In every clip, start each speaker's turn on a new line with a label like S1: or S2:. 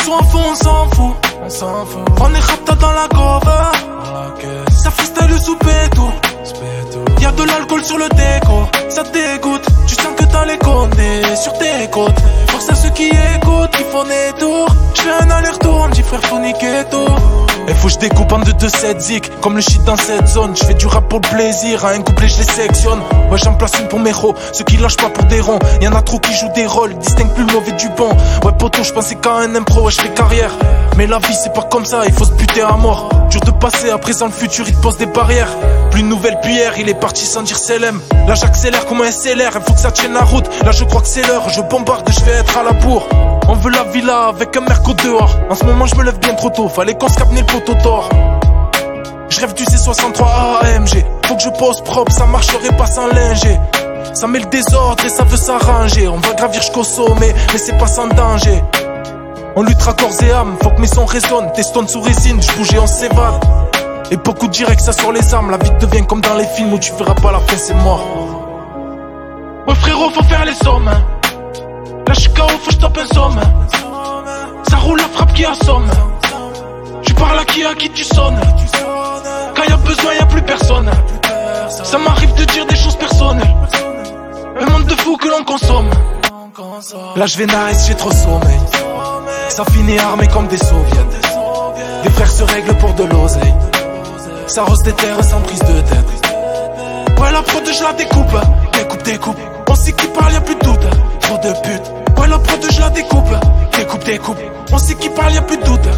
S1: sont à fond, on s'en fout. On est rapta dans la cover. Ça freestyle sous péto. Y'a de l'alcool sur le déco, ça dégoûte. Tu sens que t'as les condés sur tes côtes. Force à ceux qui écoutent, qui font des tours. J'fais un aller-retour, on me dit frère faut niquer tout. Et faut que je découpe en 2-2-7 zik, comme le shit dans cette zone. J'fais du rap pour le plaisir, à un couplet je les sectionne. Ouais j'en place une pour mes ros, ceux qui lâchent pas pour des ronds. Y'en a trop qui jouent des rôles, distinguent plus le mauvais du bon. Ouais poto j'pensais qu'à un impro, ouais j'fais carrière. Mais la vie c'est pas comme ça, il faut se buter à mort. Dur de passer, à présent le futur il te pose des barrières. Plus de nouvelles puis hier, il est parti sans dire CLM. Là j'accélère comme un SLR, il faut que ça tienne la route. Là je crois que c'est l'heure, je bombarde, je vais être à la bourre. On veut la villa avec un merco dehors. En ce moment je me lève bien trop tôt, fallait qu'on se capne le poteau d'or. Je rêve du C63 AMG. Faut que je pose propre, ça marcherait pas sans linger. Ça met le désordre et ça veut s'arranger. On va gravir jusqu'au sommet, mais c'est pas sans danger. On luttera corps et âme, faut que mes sons résonnent. Tes stones sous résine, je bouge et on s'évade. Et beaucoup de direct ça sur les armes. La vie devient comme dans les films où tu verras pas la fin, c'est mort. Ouais frérot, faut faire les sommes. Là je suis KO, faut que je tape un somme. Ça roule la frappe qui assomme. Tu parles à qui tu sonnes. Quand y'a besoin y'a plus personne. Ça m'arrive de dire des choses personnelles. Un monde de fous que l'on consomme. Là je vais nice, j'ai trop sommeil. Ça finit armé comme des soviets. Des frères se règlent pour de l'oseille. Ça rose des terres sans prise de tête. Ouais la prod je la découpe. Découpe. On sait qui parle y'a plus de doute. Trop de putes. Ouais la prod je la découpe. Découpe. On sait qui parle y'a plus de doute.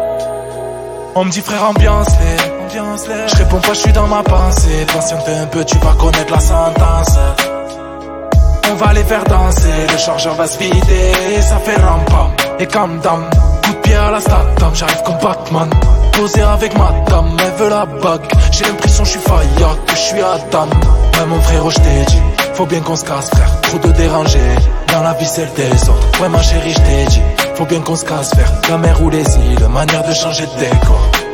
S1: On me dit frère ambiance-les. Je réponds pas, je suis dans ma pensée. Patiente un peu, tu vas connaître la sentence. On va les faire danser, le chargeur va se vider. Ça fait ram-pam et cam-dam. Coup de pied à la statam, j'arrive comme Batman. Posé avec ma dame, elle veut la bague. J'ai l'impression que je suis Fayard, que je suis Adam. Ouais mon frérot je t'ai dit, faut bien qu'on se casse frère. Trop de dérangés, dans la vie c'est le désordre. Ouais ma chérie je t'ai dit, faut bien qu'on se casse frère. La mer ou les îles, manière de changer de décor.